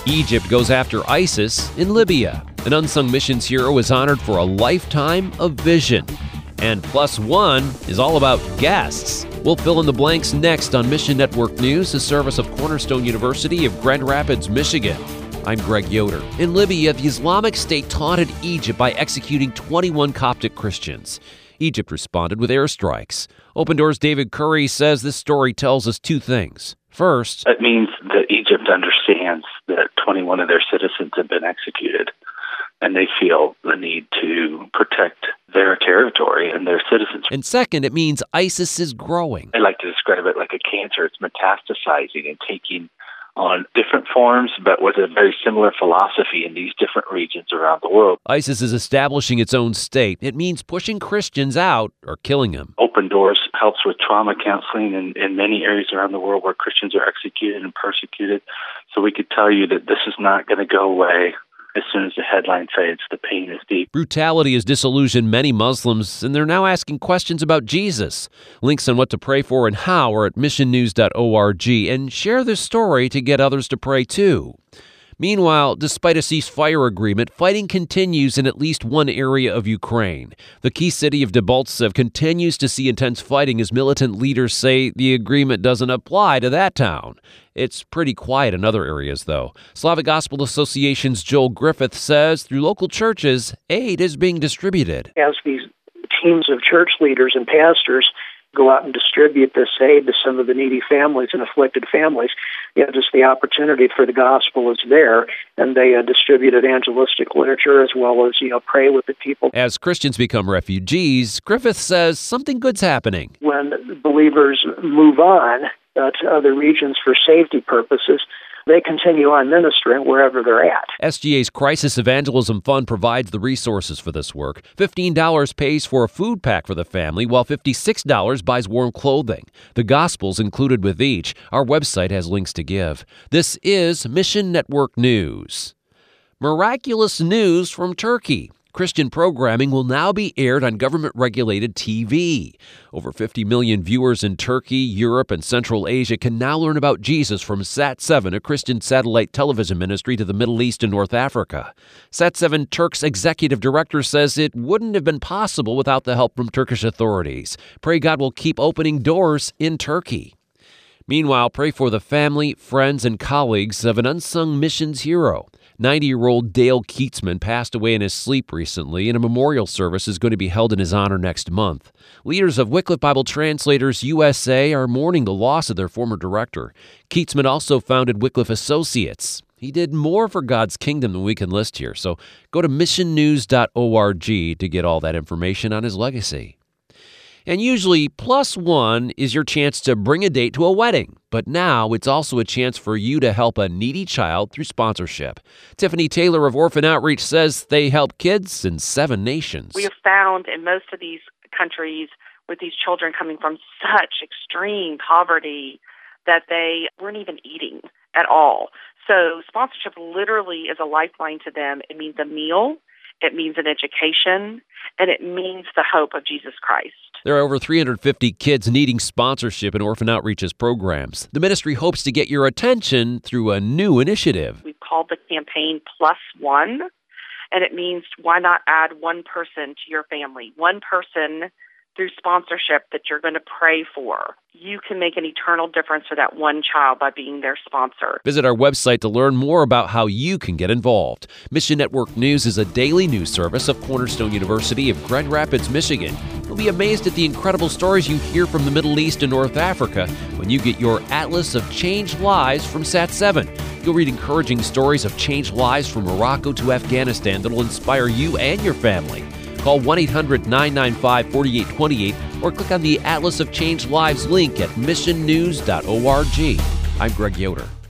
Egypt goes after ISIS in Libya. An unsung missions hero is honored for a lifetime of vision. And Plus One is all about guests. We'll fill in the blanks next on Mission Network News, a service of Cornerstone University of Grand Rapids, Michigan. I'm Greg Yoder. In Libya, the Islamic State taunted Egypt by executing 21 Coptic Christians. Egypt responded with airstrikes. Open Doors' David Curry says this story tells us two things. First, it means that Egypt understands that 21 of their citizens have been executed, and they feel the need to protect their territory and their citizens. And second, it means ISIS is growing. I like to describe it like a cancer. It's metastasizing and taking on different forms, but with a very similar philosophy in these different regions around the world. ISIS is establishing its own state. It means pushing Christians out or killing them. Open Doors helps with trauma counseling in many areas around the world where Christians are executed and persecuted. So we could tell you that this is not going to go away. As soon as the headline fades, the pain is deep. Brutality has disillusioned many Muslims, and they're now asking questions about Jesus. Links on what to pray for and how are at missionnews.org. And share this story to get others to pray too. Meanwhile, despite a ceasefire agreement, fighting continues in at least one area of Ukraine. The key city of Debaltseve continues to see intense fighting as militant leaders say the agreement doesn't apply to that town. It's pretty quiet in other areas, though. Slavic Gospel Association's Joel Griffith says through local churches, aid is being distributed. As these teams of church leaders and pastors go out and distribute this aid to some of the needy families and afflicted families, just the opportunity for the gospel is there, and they distribute evangelistic literature as well as, pray with the people. As Christians become refugees, Griffith says something good's happening. When believers move on to other regions for safety purposes, they continue on ministering wherever they're at. SGA's Crisis Evangelism Fund provides the resources for this work. $15 pays for a food pack for the family, while $56 buys warm clothing. The gospel's included with each. Our website has links to give. This is Mission Network News. Miraculous news from Turkey. Christian programming will now be aired on government-regulated TV. Over 50 million viewers in Turkey, Europe, and Central Asia can now learn about Jesus from Sat7, a Christian satellite television ministry to the Middle East and North Africa. Sat7 Turk's executive director says it wouldn't have been possible without the help from Turkish authorities. Pray God will keep opening doors in Turkey. Meanwhile, pray for the family, friends, and colleagues of an unsung missions hero. 90-year-old Dale Keatsman passed away in his sleep recently, and a memorial service is going to be held in his honor next month. Leaders of Wycliffe Bible Translators USA are mourning the loss of their former director. Keatsman also founded Wycliffe Associates. He did more for God's kingdom than we can list here, so go to missionnews.org to get all that information on his legacy. And usually, Plus One is your chance to bring a date to a wedding. But now it's also a chance for you to help a needy child through sponsorship. Tiffany Taylor of Orphan Outreach says they help kids in 7 nations. We have found in most of these countries with these children coming from such extreme poverty that they weren't even eating at all. So sponsorship literally is a lifeline to them. It means a meal, it means an education, and it means the hope of Jesus Christ. There are over 350 kids needing sponsorship in Orphan Outreach's programs. The ministry hopes to get your attention through a new initiative. We've called the campaign Plus One, and it means why not add one person to your family, one person through sponsorship that you're going to pray for. You can make an eternal difference for that one child by being their sponsor. Visit our website to learn more about how you can get involved. Mission Network News is a daily news service of Cornerstone University of Grand Rapids, Michigan. You'll be amazed at the incredible stories you hear from the Middle East and North Africa when you get your Atlas of Changed Lives from Sat7. You'll read encouraging stories of changed lives from Morocco to Afghanistan that'll inspire you and your family. Call 1-800-995-4828 or click on the Atlas of Changed Lives link at missionnews.org. I'm Greg Yoder.